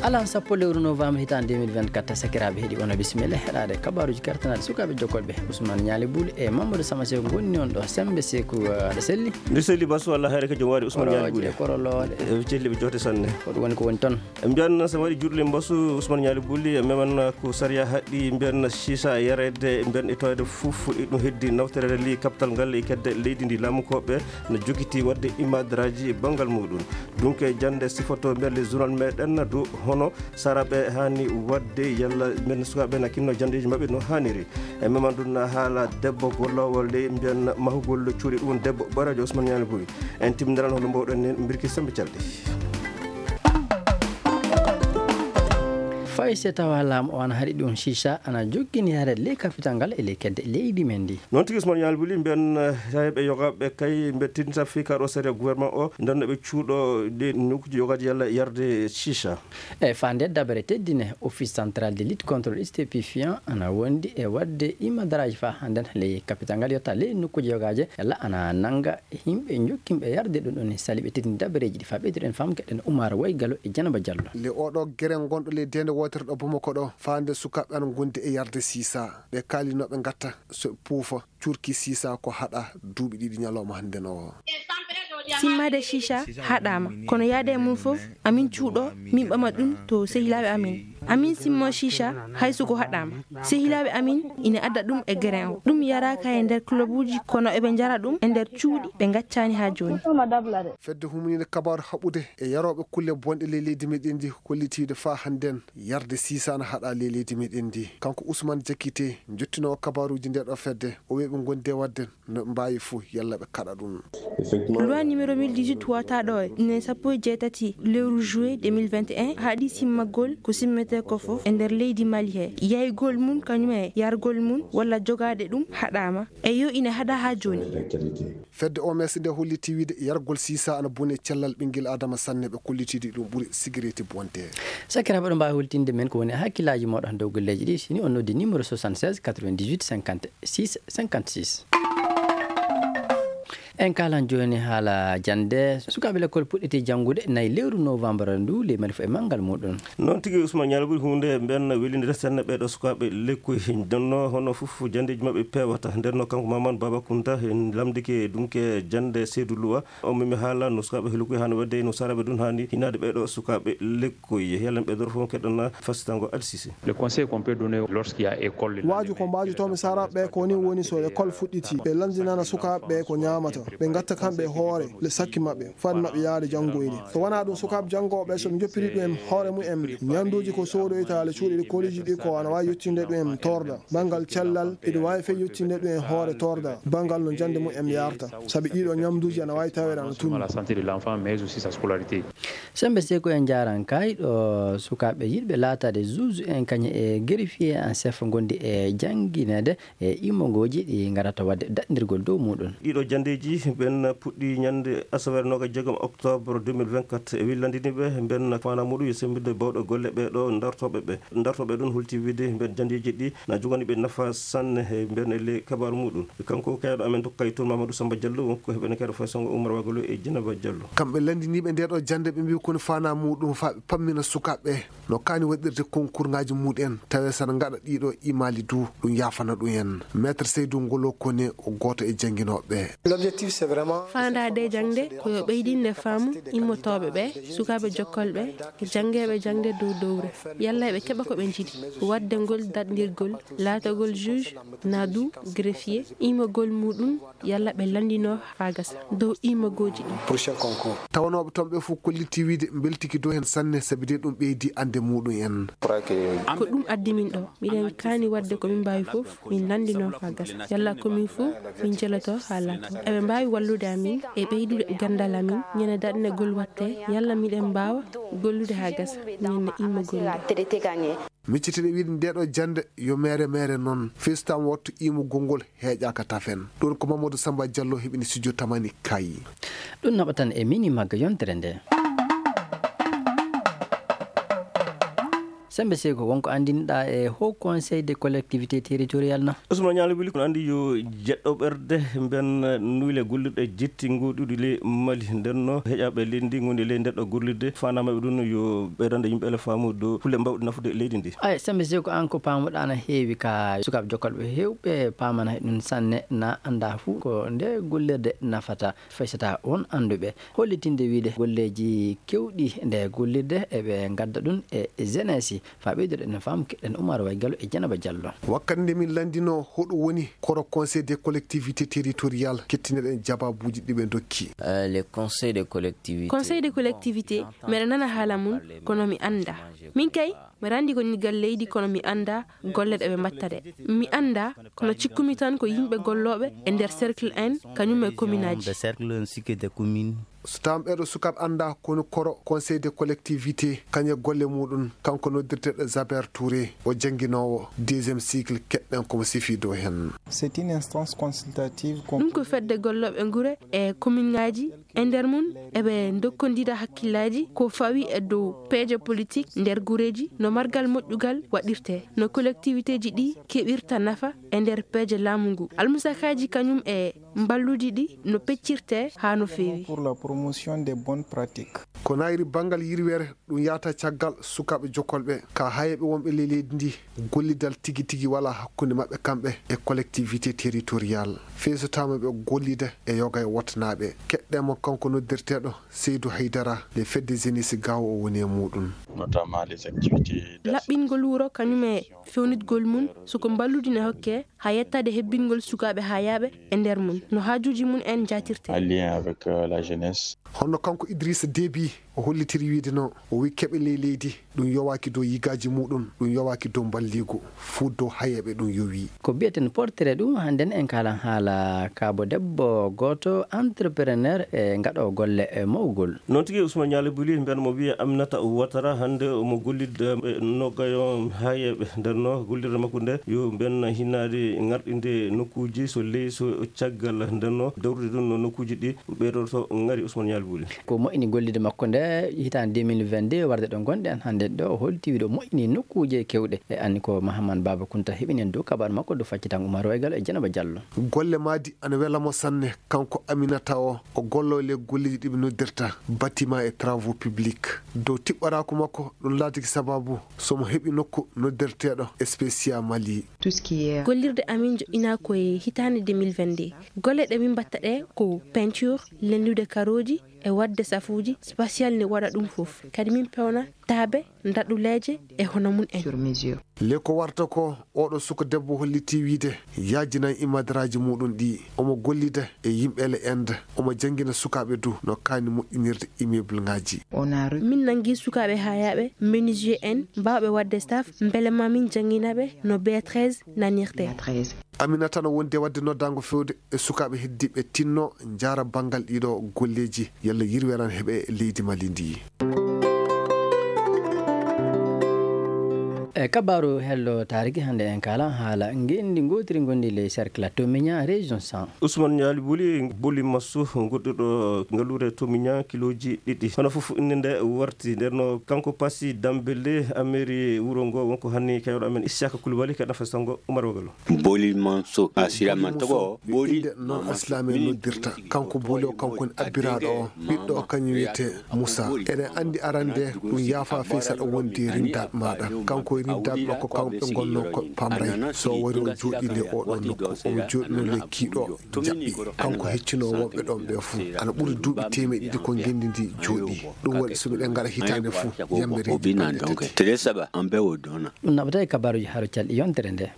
alan sappo lewru novembre hitan 2024 sakiraɓe heeɗi ono bisimilla heɗade kabaruji kartanaɗe sukaɓe jokkolɓe Ousmane Niali Bouli e Mamadou Sama Sekou gonni on ɗo sembe Sekou aɗa selli nde selli basu Allah hayre ko jom waɗi Ousmane Niali Bouli korolode celliɓe jote sanne ko ɗum woni ko woni toon mbiyanna so waɗi juɗle basu Ousmane Niali Bouli meman ko saria haɗɗi mbiyanna sisa yarede mbiyan etoyde fof ɗum heddi nawtere li capital ngal e kedde leydi ndi laamukoɓe no jogiti wadde imadaraji banggal muɗum donc jande sifoto mbiyan les journal meɗen do hono saraɓe hani wadde yalla men sukaɓe na kinno jandeji mabɓe no haniri e memandun haala debbo gollowo ley mbiyan mahugol cuuɗi ɗum debbo barajo Ousmane Niali Bouli en timdiran hono mbawɗen en birki sembe calɗi fayse tawa laam o ana haɗi ɗum chicha ana joggini hare ley capital ngal e ley kedde leydi men ndi noon tigi Ousmane Niali Bouli mbiyan tawiɓe yogaɓe kay mbe tinta fi kaɗo série gouvernement o dannoɓe cuuɗo ɗi nokkuji yogaji yalla yarde chicha e fande dabare teddine office central de lutte contre le stupéfiant ana wondi e wadde imadaraji fa handen ley capital ngal yetta ley nokkuji yogaji yalla ana nanga himɓe jokkimɓe yarde ɗum ɗon saliɓe teddini dabareji ɗi fa ɓeydiɗen fam keɗen Oumar Waygalo e Dieynaba Diallo le oɗo guere gonɗo ley dende wotere ɗo Bamako ɗo fande sukaɓe an gondi e yarde sisa ɓe kalinoɓe gatta so puufa curki sisa ko haɗa duuɓi ɗiɗi ñalawma hande no simmade chicha haɗama kono yaade mum fof amin cuuɗo min ɓama ɗum to sehilaɓe amin simmo chicha haysuko haɗama sehilaɓe amin ina adda ɗum e grain o ɗum yaraka e nder club uji kono eɓe jara ɗum e nder cuuɗi ɓe gaccani ha joni fedde humnide kabaru haɓude e yaroɓe kulle bonɗe ley leydi meɗen ndi kollitiide fa hannden yarde sisana haɗa ley leydi meɗen ndi kanko Ousmane Diakité jottinowo kabaruji nde ɗo fedde o wi ɓe gonde wadde no mbawi fo yalla ɓe kaɗa ɗum loi numéro 1018 wataɗo e ne sappo e jeetati lewru juillet 2021 haɗi simmagol ko simmete ko fof e nder leydi Mali he yaygol mum kañum e yargol mum walla jogade ɗum haɗama e yo ina haɗa ha joni fedde OMS nde holliti wiide yargol sisa ana bone cellal ɓinguel adama sanne ɓe kollitide ɗum ɓuuri sécurité bonte sakiraɓe ɗo mbawi holtinde men ko woni hakkillaji moɗon dow golleji ɗi sini on noddi numéro 76 98 56 56 en kalan joni haala jande sukaɓe l'école puɗɗiti janggude nayi lewru novembre ndu le mari fo e manggal muɗum noon tigui Ousmane Niali Bouli hunde mbenna welidira sanne ɓeɗo sukaɓe lekkoy donno hono foof jandeji mabɓe pewata ndenno kanko Mamadou Baba Kounta en lamdike dunke jande Seydou Louwa o mimi haala no sukaɓe lekkoy hani wadde no saraɓe ɗum hani hinade ɓeɗo sukaɓe lekkoy yallan ɓe dor fof keɗonna fasitango Alcissé le conseil qu'on peut donner lorsqu'il y a école waaju ko mbajutomi saraɓe ko ni woni so école fuɗɗiti ɓe landinana sukaɓe ko ñamata ɓe gatta kamɓe hoore le sakki mabɓe fadi mabɓe yaade janggoyde so wona ɗum sukaɓe jangoɓe soɓe joppiri ɗum hoore mumen ñanduji ko sodoyta le cuuɗi ɗi koliji ɗi ko ana wawi yettinde ɗum torda banggal cellal iɗi wawi fe yettinde ɗum hoore torda banggal no jande mumen yarta saabi ɗiɗo ñamduji ana wawi tawede ana tumi la santé de l'enfant mais aussi sa scolarité sembe Sekou en jaran kay ɗo sukaɓe yiɗɓe laatade juge en kañe e greffier en chef gondi e jangguinede e immogoji ɗi garata wadde daɗdirgol dow muɗum ɗiɗo jandeji ben puɗɗi ñande asawere noga jeegom octobre 2024 e willandiniɓe ben fana muɗum yo sembide bawɗo golle ɓeɗo dartoɓe ɗon hulti wiide ben jandeji ɗi na jogani ɓe nafa sanne e ben ele kabaru muɗum kanko kayɗo amen tokkay toon Mamadou Samba Diallo wonko heɓene kayɗo fay songo Oumar Waygalo e Dieynaba Diallo kamɓe landiniɓe ndeɗo jande ɓe mbi kono fana muɗum fa ɓe pammina sukaɓe no kani waɗirde concours ngaji muɗen tawe sana gaɗa ɗiɗo imali du ɗum yafana ɗum en maître Seydou Ngolo Kone o goto e jangguinoɓe l'objectif c'est vraiment fandade jangde koyo ɓeydinde faamu immotoɓe ɓe sukaɓe jokkolɓe jangueɓe jangde dow dowre yalla ɓe keeɓa koɓe jiiɗi waddegol daɗdirgol laatagol juge nadu greffier immogol muɗum yalla ɓe landino ha gasa dow immogoji ɗi prochain concours tawanoɓe toon ɓe fof kolliti wiide beltiki dow hen sanne saabi de ɗum ɓeydi ande muɗum en ko ɗum addi min ɗo miɗen kani wadde komin mbawi foof min landino ha gasa yalla komin fof min jeloto ha laato eɓe mbawi wallude amin e ɓeydude gandal amin ñande daɗnegol watte yalla miɗen mbawa gollude ha gasa ñande immogolde miccitiɗe wiide ndeɗo jande yo mere noon festam wattu imugol ngol heeƴaka tafen ɗon ko Mamadou Samba Diallo heɓini studio tamani kayi ɗum naɓatan e mini magga yontere nde sembe seko wonko andinɗa e haut conseil des collectivités territoriales na Ousmane Nialo Bili ko andi yo jeddo berde ben nuile gollirde jetti ngodude le Mali denno hejabe lendi ngonde le ndeddo gollirde fanama be dun yo beydande yimbe le famu do fulle mbawde nafude leydi ndi ay sembe seko an ko pamuɗa na heewi ka sukab jokkalɓe hewɓe pamana ɗum sanne na anda fu ko nde gollirde nafata faysata on anduɓe hollitinde wiide golleji kewɗi nde gollirde eɓe gadda ɗum e jeunesse fa ɓeydoɗe no fam keɗen Oumar Way Gallo e Dieynaba Diallo wakkande min landino hoɗo woni koro conseil des collectivités territoriales kettineɗen jababuji ɗiɓe dokki les conseils des collectivités meɗa nana haala mum kono mi anda min kay mi randi ko nigal leydi kono mi anda golle ɗe ɓe mbatta ɗe mi anda kono cikkumi tan ko yimɓe golloɓe e nder cercle en kañum e commune aji so tawam ɓeɗo sukaɓe anda kono koro conseil des collectivités kañe golle muɗum kanko noddirteɗo Jaber Touré o jangguinowo deuxiéme cycle keɗɗen komo sifi dow hen c'est une instance consultative ɗum ko fedde golloɓe guure e commune ngaji e nder mum eɓe dokkodira hakkillaji ko fawi e dow peeje politique nder guureji no margal moƴƴugal waɗirte no collectivité ji ɗi keɓirta nafa e nder peeje laamu ngu almusakaji kañum e mballuji ɗi no peccirte ha no feewi pour la promotion des bonnes pratiques ko nayri bangal yirwere ɗum yata caggal sukaɓe jokkolɓe ka hayeɓe wonɓe leydi ndi gollidal tigi tigi wala hakkude mabɓe kamɓe e collectivité territoriale feesotama ɓe gollida e yoga e wottanaɓe keɗɗemo kanko noddirteɗo Seydou Haydara le fedde jeunesse gawo o woni e muɗum notamment les activités laɓɓingol wuro kañum e fewnitgol mum soko mballudi ne hokke ha yettade hebbingol sukaɓe ha yaaɓe e nder mum no hajuji mum en jatirte en lien avec la jeunesse honno kanko Idrissa Déby o hollitiri wiide no o wi keɓe leydi ɗum yowaki dow yigaji muɗum ɗum yowaki dow balligo fuu dow hayeɓe ɗum yowi ko biyeten portrait ɗum handen en kalan haala kaabo debbo goto entrepreneur e gaɗo golle e mawgol non tigi Ousmane Nialo Bili ben mo wiya Aminata Ouattara hande omo gollidde noggayo hayeɓe ndenno gollirde makko nde yo ben hinnade ngarɗinde nokkuji so ley so caggal ndenno dawrude ɗum no nokkuji ɗi ɓeydoto ngari Ousmane Nialo Bili ko moƴƴini gollide makko nde hitande 2022 warde ɗo gonɗen hande ɗo holti wiɗo moƴƴini nokkuje kewɗe e anni ko Mahamane Baba Kounta heɓinen dow kabaru makko do faccitan Oumar Way Gallo e Dieynaba Diallo golle madi ana welamo sanne kanko Aminata o gollo le golleji ɗiɓe noddirta bâtiment et travaux publics dow tiɓɓarako makko ɗum laatiki sababu somo heɓi nokku noddirteɗo Spécia Mali gollirde amin joƴƴina koye hitande 2022 golle ɗe min mbatta ɗe ko peinture lendude karoji e wadde safuji spatial ne waɗa ɗum fof kadi min pewna taabe daɗuleje e hono mun en le ko warta ko oɗo suka debbo holliti wiide yajinan imadaraji muɗum ɗi omo gollida e yimɓele ende omo jangguina sukaɓe du no kani moƴƴinirde immeuble ngaji min nangi sukaɓe ha yaaɓe menuisier en mbawɓe wadde staff beele ma min jangguinaɓe no B13 nanirte Aminata no wonde wadde noddago fewde e sukaɓe heddiɓe tinno jara bangal ɗiɗo golleji yalla yirweran heeɓe leydi Mali ndi e kabaru hello tariki hande en kala haala ngendi gotiri gondi le cercle Tomigna région 100 Ousmane Nialo Bili boli massu godduɗo ngalure Tomigna kiloji ɗiɗi hono fof innde warti nderno kanko passi Dambélé ameri wuro ngo wonko hanni kayɗo amen Issaka Coulibaly ka nafa sango Oumar Way Gallo boli manso asiraman togo boli non aslame noddirta kanko boli o kanko en abbiraɗo o ɓiɗɗo o kañum wiyete Moussa eɗen andi arande ɗum yaafa feysaɗo wondi rindaɓe maɗa kanko rindaɓe ɗo ko kamɓe gonno ko pamray so wari o joɗinde oɗo nokku omo joɗino lekkiɗo jaɓɓi kanko heccino wonɓe ɗon ɓe fuu ana ɓuuri duuɓi temeɗe ɗiɗi ko gendidi jooɗi ɗum waɗi somiɗen gaɗa hitande fuu yamɓe reedi ɗum naɓata e kabaruji haro calɗi yontere nde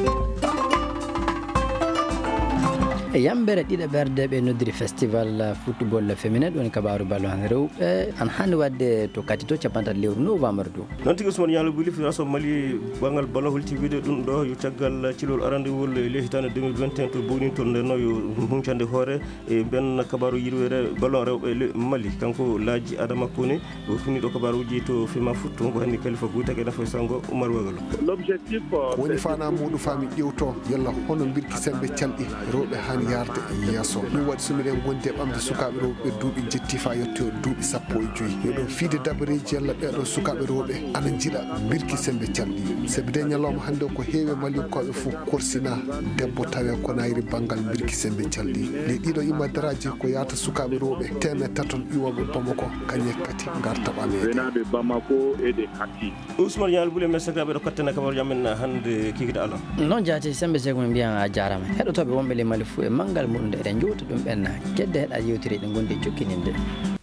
e yambere ɗiɗo ɓerde ɓe noddiri festival football féminin ɗum kabaru ballon rewɓe an hande wadde to kati to capantati lewru novembre du non tigi Ousmane Nialo Bili firaso Mali bangal ballon holti wiide ɗum ɗo yo caggal cilol arandewol le hitande 2021 to bowni to ndenno yo huncande hoore e ben kabaru yirwere ballon rewɓe Mali kanko laaji Adama Kone o fini ɗo kabaruji to fima foot wonko hanni Khalifa Goutake nafa sango Oumar Way Gallo l'objectif woni fana muɗum fami ƴewto yalla hono birki sembe calɗi rewɓe hani yarde e yeeso ɗum waɗi somiɗen gondi e ɓamde sukaɓe rewɓe duuɓi jetti fa yetti duuɓi 15 yoɗon fiide dabareji yalla ɓeɗo sukaɓe rewɓe ana jiiɗa birki sembe calɗi sabi de ñalawma hannde ko heewi malinkoɓe fof korsina debbo tawe ko nayri banggal birki sembe calɗi le ɗiɗo imadaraji ko yahata sukaɓe rewɓe teme taton iwoɓe Bamako kañe kati garta ɓameɓe Bamako e de kati Ousmane Nial Bouli men sagaɓe ɗo kattana kabar jamen hannde kikida Allah non jaati sembe sego min mbiyan a jarama heɗotoɓe wonɓe le Mali fuu e manggal muɗum nde eɗen jowta ɗum ɓenna kedde heɗa yewtiri ɗe gondi jokkininde